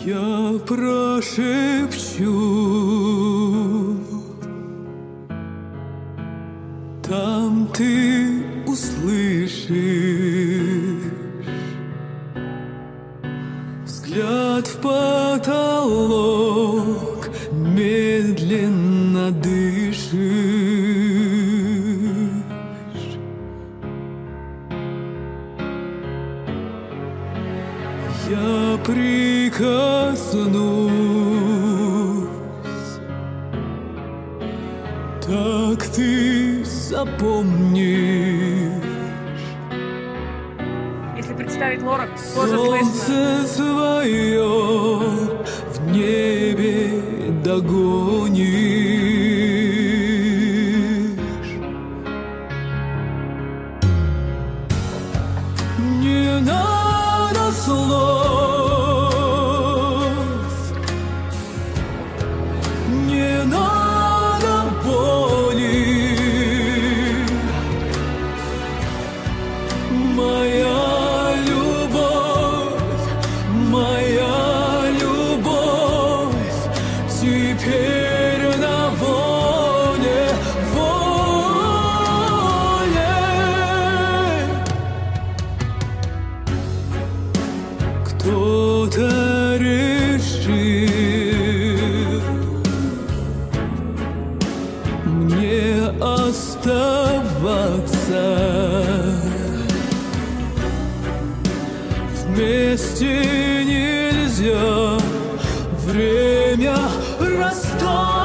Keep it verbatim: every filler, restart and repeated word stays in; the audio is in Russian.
Я прошепчу, там ты услышишь. Взгляд в потолок, медленно дышишь. Я прикоснусь, так ты запомнишь. Если представить Лорак, тоже слышно. Солнце свое в небе догонишь. Не надо слов, не надо боли. Моя теперь на воле, воле. Кто-то решил мне оставаться. Вместе нельзя, время расстаться.